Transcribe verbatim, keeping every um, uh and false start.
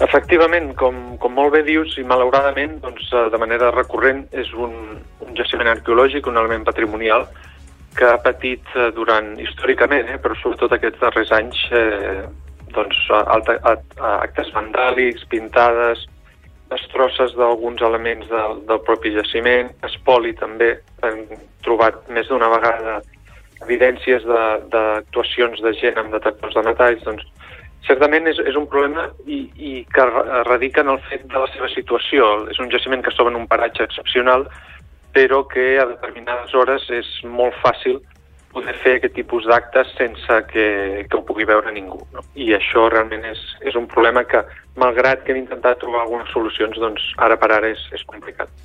Efectivament, com, com molt bé dius, i malauradament, doncs, de manera recurrent, és un, un jaciment arqueològic, un element patrimonial, que ha patit durant, històricament, eh, però sobretot aquests darrers anys, eh, doncs, alta, actes vandàlics, pintades, destrosses d'alguns elements del, del propi jaciment, espoli també. Hem trobat més d'una vegada evidències d'actuacions de, de gent amb detectors de metalls. Doncs, certament és, és un problema i, i que radica en el fet de la seva situació. És un jaciment que es troba en un paratge excepcional, però que a determinades hores és molt fàcil poder fer aquest tipus d'actes sense que, que ho pugui veure ningú, no? I això realment és, és un problema que, malgrat que hem intentat trobar algunes solucions, doncs ara per ara és, és complicat.